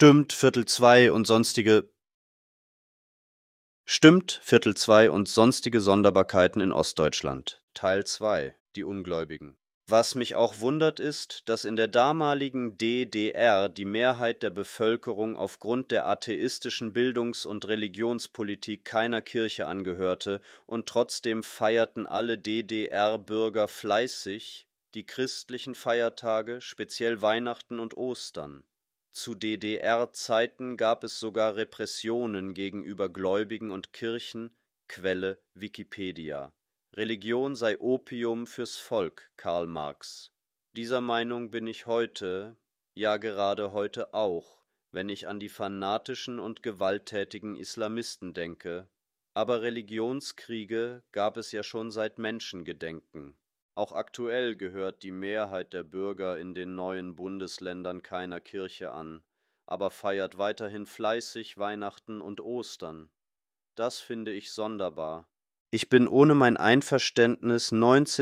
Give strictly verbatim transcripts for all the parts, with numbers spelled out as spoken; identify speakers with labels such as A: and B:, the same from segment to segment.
A: Stimmt, Viertel zwei und sonstige Stimmt, Viertel zwei und sonstige Sonderbarkeiten in Ostdeutschland. Teil zwei. Die Ungläubigen. Was mich auch wundert ist, dass in der damaligen D D R die Mehrheit der Bevölkerung aufgrund der atheistischen Bildungs- und Religionspolitik keiner Kirche angehörte und trotzdem feierten alle D D R-Bürger fleißig die christlichen Feiertage, speziell Weihnachten und Ostern. Zu D D R-Zeiten gab es sogar Repressionen gegenüber Gläubigen und Kirchen, Quelle Wikipedia. Religion sei Opium fürs Volk, Karl Marx. Dieser Meinung bin ich heute, ja gerade heute auch, wenn ich an die fanatischen und gewalttätigen Islamisten denke. Aber Religionskriege gab es ja schon seit Menschengedenken. Auch aktuell gehört die Mehrheit der Bürger in den neuen Bundesländern keiner Kirche an, aber feiert weiterhin fleißig Weihnachten und Ostern. Das finde ich sonderbar. Ich bin ohne mein Einverständnis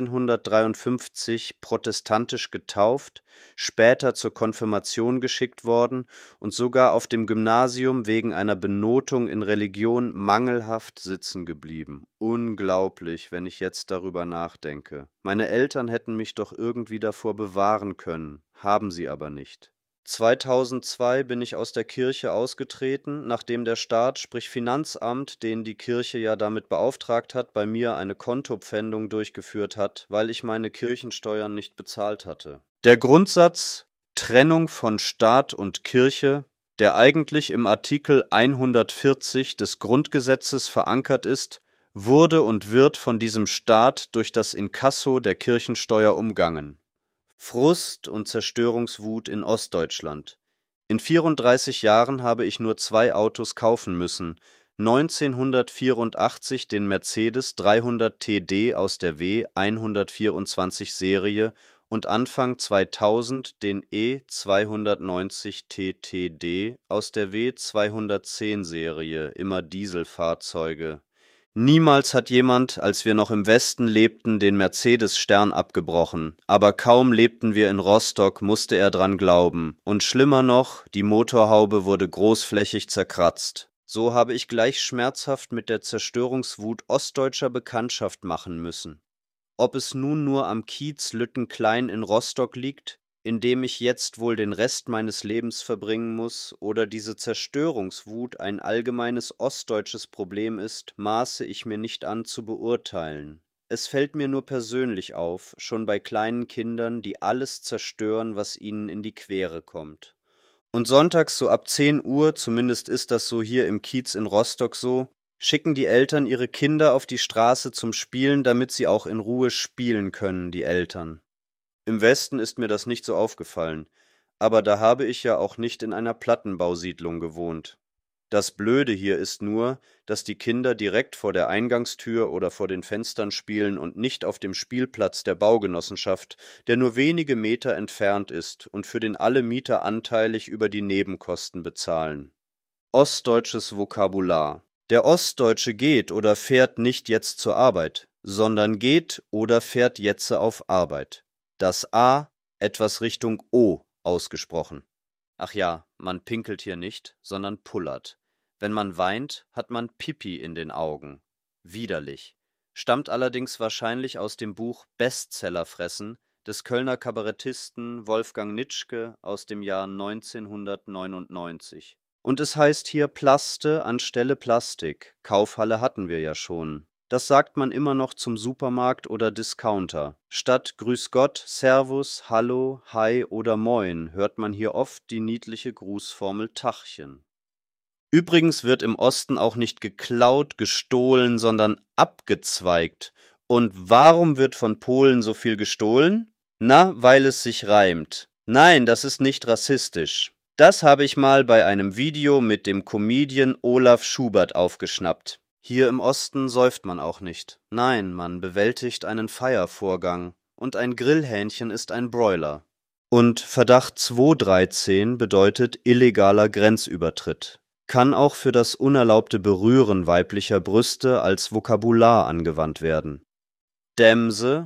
A: neunzehnhundertdreiundfünfzig protestantisch getauft, später zur Konfirmation geschickt worden und sogar auf dem Gymnasium wegen einer Benotung in Religion mangelhaft sitzen geblieben. Unglaublich, wenn ich jetzt darüber nachdenke. Meine Eltern hätten mich doch irgendwie davor bewahren können, haben sie aber nicht. zweitausendzwei bin ich aus der Kirche ausgetreten, nachdem der Staat, sprich Finanzamt, den die Kirche ja damit beauftragt hat, bei mir eine Kontopfändung durchgeführt hat, weil ich meine Kirchensteuern nicht bezahlt hatte. Der Grundsatz Trennung von Staat und Kirche, der eigentlich im Artikel hundertvierzig des Grundgesetzes verankert ist, wurde und wird von diesem Staat durch das Inkasso der Kirchensteuer umgangen. Frust und Zerstörungswut in Ostdeutschland. In vierunddreißig Jahren habe ich nur zwei Autos kaufen müssen. neunzehnhundertvierundachtzig den Mercedes dreihundert T D aus der W hundertvierundzwanzig Serie und Anfang zweitausend den E zweihundertneunzig T T D aus der W zweihundertzehn Serie, immer Dieselfahrzeuge. Niemals hat jemand, als wir noch im Westen lebten, den Mercedes-Stern abgebrochen, aber kaum lebten wir in Rostock, musste er dran glauben. Und schlimmer noch, die Motorhaube wurde großflächig zerkratzt. So habe ich gleich schmerzhaft mit der Zerstörungswut ostdeutscher Bekanntschaft machen müssen. Ob es nun nur am Kiez Lüttenklein in Rostock liegt, in dem ich jetzt wohl den Rest meines Lebens verbringen muss, oder diese Zerstörungswut ein allgemeines ostdeutsches Problem ist, maße ich mir nicht an zu beurteilen. Es fällt mir nur persönlich auf, schon bei kleinen Kindern, die alles zerstören, was ihnen in die Quere kommt. Und sonntags so ab zehn Uhr, zumindest ist das so hier im Kiez in Rostock so, schicken die Eltern ihre Kinder auf die Straße zum Spielen, damit sie auch in Ruhe spielen können, die Eltern. Im Westen ist mir das nicht so aufgefallen, aber da habe ich ja auch nicht in einer Plattenbausiedlung gewohnt. Das Blöde hier ist nur, dass die Kinder direkt vor der Eingangstür oder vor den Fenstern spielen und nicht auf dem Spielplatz der Baugenossenschaft, der nur wenige Meter entfernt ist und für den alle Mieter anteilig über die Nebenkosten bezahlen. Ostdeutsches Vokabular. Der Ostdeutsche geht oder fährt nicht jetzt zur Arbeit, sondern geht oder fährt jetze auf Arbeit. Das A etwas Richtung O ausgesprochen. Ach ja, man pinkelt hier nicht, sondern pullert. Wenn man weint, hat man Pipi in den Augen. Widerlich. Stammt allerdings wahrscheinlich aus dem Buch Bestsellerfressen des Kölner Kabarettisten Wolfgang Nitschke aus dem Jahr neunzehnhundertneunundneunzig. Und es heißt hier Plaste anstelle Plastik. Kaufhalle hatten wir ja schon. Das sagt man immer noch zum Supermarkt oder Discounter. Statt Grüß Gott, Servus, Hallo, Hi oder Moin hört man hier oft die niedliche Grußformel Tachchen. Übrigens wird im Osten auch nicht geklaut, gestohlen, sondern abgezweigt. Und warum wird von Polen so viel gestohlen? Na, weil es sich reimt. Nein, das ist nicht rassistisch. Das habe ich mal bei einem Video mit dem Comedian Olaf Schubert aufgeschnappt. Hier im Osten säuft man auch nicht. Nein, man bewältigt einen Feiervorgang. Und ein Grillhähnchen ist ein Broiler. Und Verdacht zweihundertdreizehn bedeutet illegaler Grenzübertritt. Kann auch für das unerlaubte Berühren weiblicher Brüste als Vokabular angewandt werden. Dämse,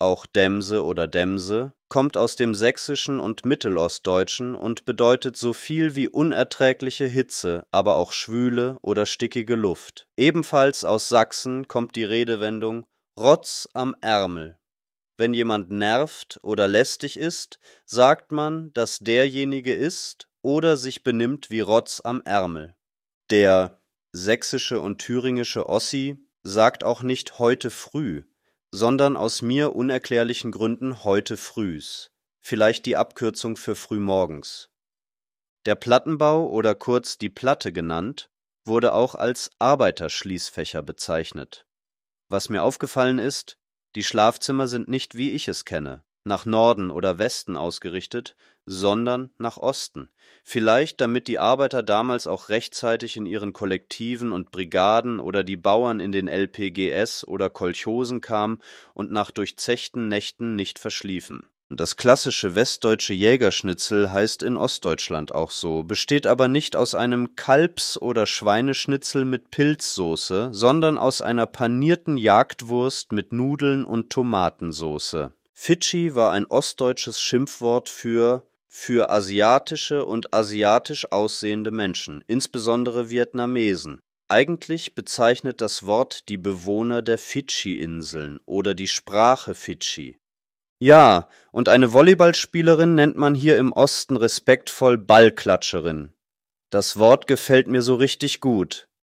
A: auch Demse oder Demse, kommt aus dem Sächsischen und Mittelostdeutschen und bedeutet so viel wie unerträgliche Hitze, aber auch schwüle oder stickige Luft. Ebenfalls aus Sachsen kommt die Redewendung Rotz am Ärmel. Wenn jemand nervt oder lästig ist, sagt man, dass derjenige ist oder sich benimmt wie Rotz am Ärmel. Der sächsische und thüringische Ossi sagt auch nicht heute früh, sondern aus mir unerklärlichen Gründen heute frühs, vielleicht die Abkürzung für frühmorgens. Der Plattenbau oder kurz die Platte genannt, wurde auch als Arbeiterschließfächer bezeichnet. Was mir aufgefallen ist, die Schlafzimmer sind nicht, wie ich es kenne, nach Norden oder Westen ausgerichtet, sondern nach Osten. Vielleicht, damit die Arbeiter damals auch rechtzeitig in ihren Kollektiven und Brigaden oder die Bauern in den L P G S oder Kolchosen kamen und nach durchzechten Nächten nicht verschliefen. Das klassische westdeutsche Jägerschnitzel heißt in Ostdeutschland auch so, besteht aber nicht aus einem Kalbs- oder Schweineschnitzel mit Pilzsoße, sondern aus einer panierten Jagdwurst mit Nudeln und Tomatensoße. Fidschi war ein ostdeutsches Schimpfwort für für asiatische und asiatisch aussehende Menschen, insbesondere Vietnamesen. Eigentlich bezeichnet das Wort die Bewohner der Fidschi-Inseln oder die Sprache Fidschi. Ja, und eine Volleyballspielerin nennt man hier im Osten respektvoll Ballklatscherin. Das Wort gefällt mir so richtig gut.